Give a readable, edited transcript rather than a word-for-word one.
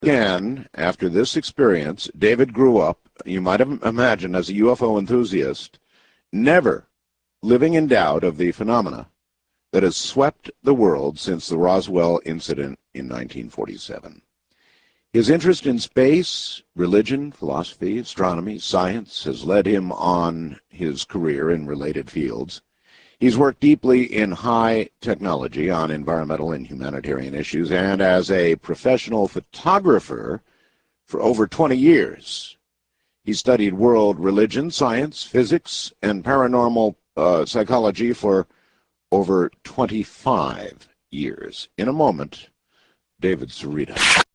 Again, after this experience, David grew up, you might have imagined, as a UFO enthusiast, never living in doubt of the phenomena that has swept the world since the Roswell incident in 1947. His interest in space, religion, philosophy, astronomy, science has led him on his career in related fields. He's worked deeply in high technology on environmental and humanitarian issues, and as a professional photographer for over 20 years. He studied world religion, science, physics, and paranormal psychology for over 25 years. In a moment, David Sereda.